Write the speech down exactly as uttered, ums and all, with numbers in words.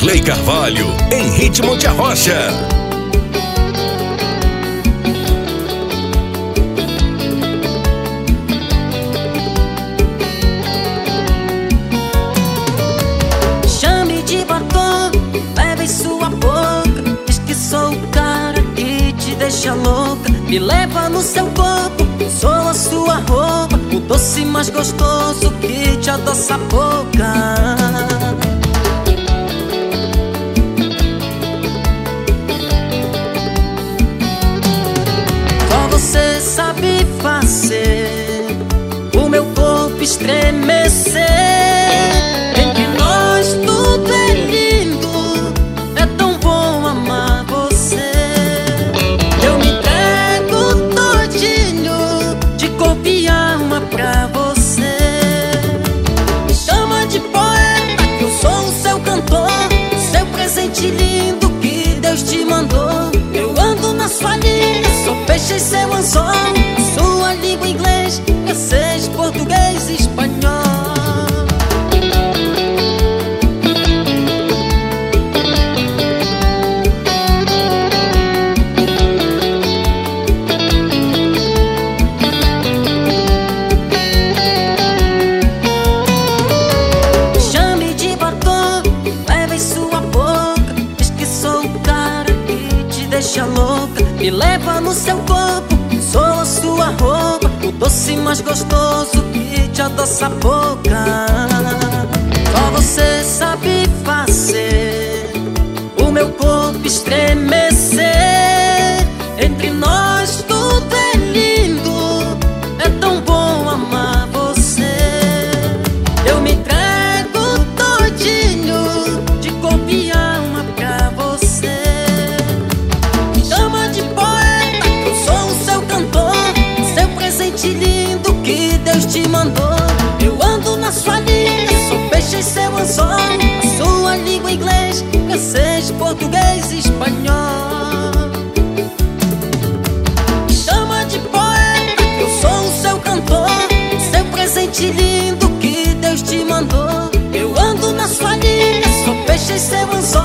Vanderlei Carvalho, em ritmo de arrocha. Chame de batom, leve em sua boca, diz que sou o cara que te deixa louca. Me leva no seu corpo, sou a sua roupa, o doce mais gostoso que te adoça a boca. Só você sabe fazer o meu corpo estremecer. Entre nós tudo é lindo, é tão bom amar você. Eu me entrego todinho, de corpo e alma pra você. Me chama de poeta, que eu sou o seu cantor, seu presente lindo que Deus te mandou. Eu ando na sua linha, sou peixe em seu anzol, sua língua inglês, francês, português e espanhol. Chame de batom, leve em sua boca, diz que sou o cara que te deixa louca. Me leva no seu corpo, sou a sua roupa, o doce mais gostoso que te adoça a boca. Só você sabe fazer o meu corpo estremecer. Entre nós tudo é lindo, é tão bom amar você. Eu me entrego todinho, de corpo e alma pra você. Me chama de poeta, eu sou o seu cantor, seu presente lindo que Deus te mandou. Eu ando na sua linha, sou peixe em seu anzol, a sua língua inglês, francês, português e espanhol. Me chama de poeta, eu sou o seu cantor, seu presente lindo que Deus te mandou. Eu ando na sua linha, sou peixe em seu anzol,